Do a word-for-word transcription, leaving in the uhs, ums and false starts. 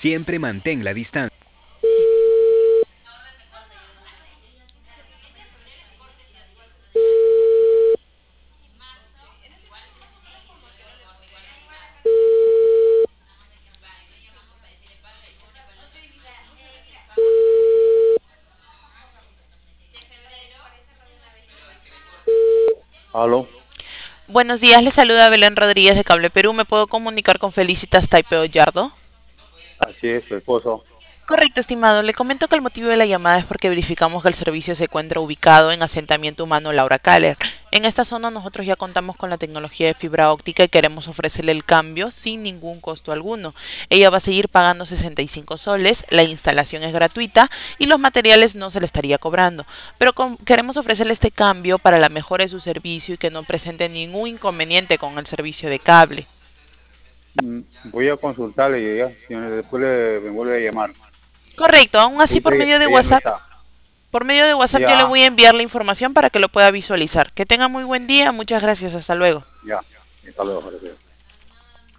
Siempre mantén la distancia. Aló, Buenos días, le saluda Belén Rodríguez de Cable Perú. ¿Me puedo comunicar con Felicitas Taipeo Yardo? así es, su esposo. Correcto, estimado. Le comento que el motivo de la llamada es porque verificamos que el servicio se encuentra ubicado en asentamiento humano Laura Caller. En esta zona nosotros ya contamos con la tecnología de fibra óptica y queremos ofrecerle el cambio sin ningún costo alguno. Ella va a seguir pagando sesenta y cinco soles, la instalación es gratuita y los materiales no se le estaría cobrando. Pero con- queremos ofrecerle este cambio para la mejora de su servicio y que no presente ningún inconveniente con el servicio de cable. Mm, Voy a consultarle y ya, si no, después le, me vuelve a llamar. Correcto, aún así Ahorita por ella, medio de ella no WhatsApp. está. Por medio de WhatsApp yo le Ya, voy a enviar la información para que lo pueda visualizar. Que tenga muy buen día, muchas gracias, hasta luego. ya. Hasta luego, gracias.